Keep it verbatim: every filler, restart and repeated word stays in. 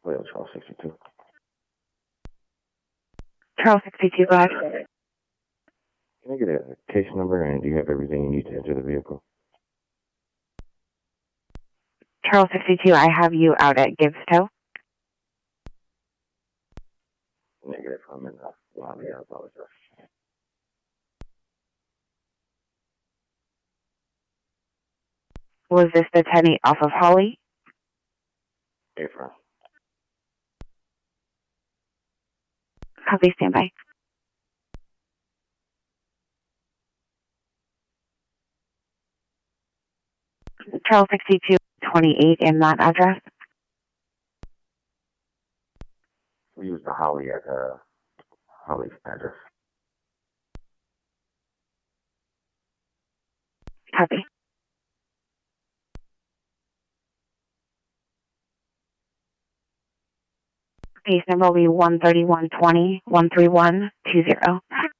Wait, Charles sixty-two. Charles sixty-two, go ahead. Can I get a case number, and do you have everything you need to enter the vehicle? Charles sixty-two, I have you out at Gibbs Tow. Negative, I'm in the lobby, I apologize. Was this the ten eight off of Holly? April. Copy, standby. Charles sixty-two twenty-eight in that address. We use the Holly at uh, Holly's address. Copy. Case number will be one thirty-one twenty, one three one two zero.